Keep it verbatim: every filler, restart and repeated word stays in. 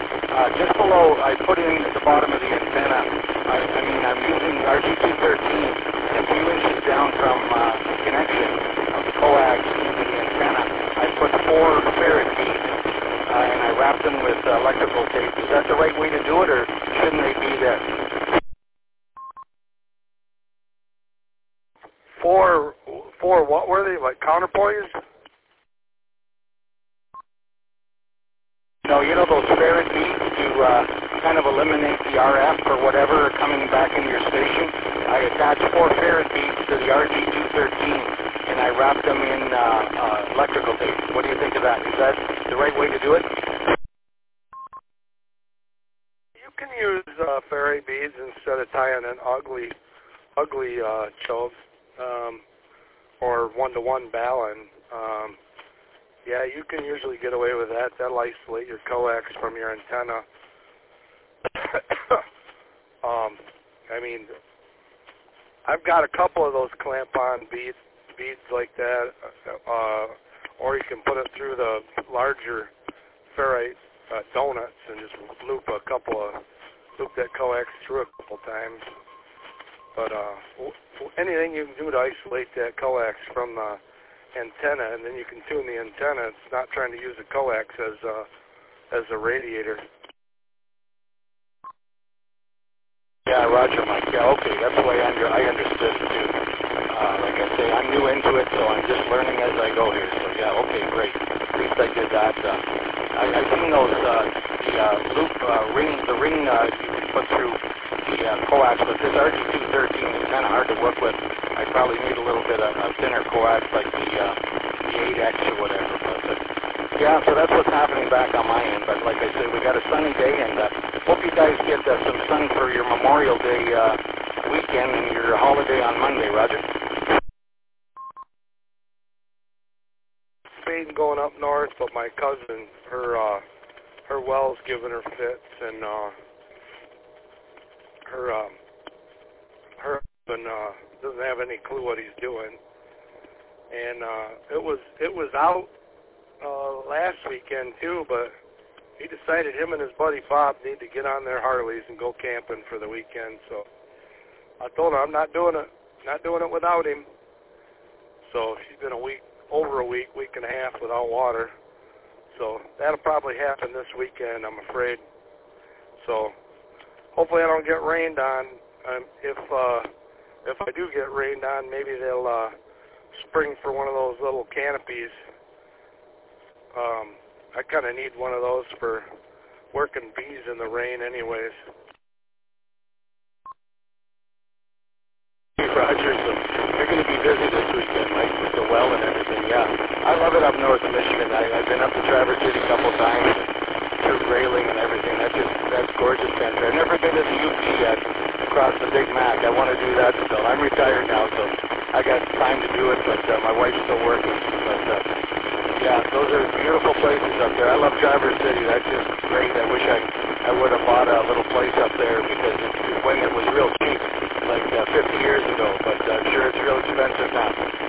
Uh, just below, I put in at the bottom of the antenna, I, I mean, I'm using R G two thirteen a few inches down from uh, the connection of the coax to the antenna. I put four ferrite beads, uh, and I wrapped them with uh, electrical tape. Is that the right way to do it, or shouldn't they be there? Four, four, what were they, like counterpoise? No, you know those ferrite beads to uh, kind of eliminate the R F or whatever coming back into your station? I attached four ferrite beads to the R G two thirteen, and I wrapped them in uh, uh, electrical tape. What do you think of that? Is that the right way to do it? You can use uh, ferrite beads instead of tying an ugly, ugly uh, choke, um, or one-to-one balun. Um, Yeah, you can usually get away with that. That'll isolate your coax from your antenna. um, I mean, I've got a couple of those clamp-on beads, beads like that, uh, or you can put it through the larger ferrite uh, donuts and just loop a couple of, loop that coax through a couple times. But uh, w anything you can do to isolate that coax from the antenna, and then you can tune the antenna. It's not trying to use a coax as a, as a radiator. Yeah, Roger, Mike. Yeah, okay, that's the way I, under, I understood it too. Uh, like I say, I'm new into it, so I'm just learning as I go here. So yeah, okay, great. At least I did that. Uh, I, I've seen those uh, the uh, loop uh, ring, the ring uh, you can put through the uh, coax, but this R G two thirteen is kind of hard to work with. I probably need a little bit of a thinner coax, like the uh, the eight X or whatever. But, but yeah, so that's what's happening back on my end. But like I said, we got a sunny day, and uh, hope you guys get uh, some sun for your Memorial Day uh, weekend and your holiday on Monday, Roger. Spain going up north, but my cousin, her uh, her well's giving her fits, and uh, her um, her husband uh, doesn't have any clue what he's doing. And uh, it was it was out uh, last weekend too, but he decided him and his buddy Bob need to get on their Harleys and go camping for the weekend. So I told her I'm not doing it, not doing it without him. So she's been a week, over a week, week and a half without water. So that'll probably happen this weekend, I'm afraid. So hopefully I don't get rained on. Um, if uh, if I do get rained on, maybe they'll uh, spring for one of those little canopies. Um, I kind of need one of those for working bees in the rain anyways. Hey, Roger, so you're going to be busy this weekend, Mike, with the well and everything. Yeah, I love it up north of Michigan. I, I've been up to Traverse City a couple times, and through Grayling and everything. That's just, that's gorgeous down there. I've never been to the U P yet, across the Big Mac. I want to do that still. I'm retired now, so I got time to do it, but uh, my wife's still working. But uh, yeah, those are beautiful places up there. I love Traverse City. That's just great. I wish I, I would have bought a little place up there because it's, when it was real cheap, like uh, fifty years ago, but I'm sure it's real expensive now.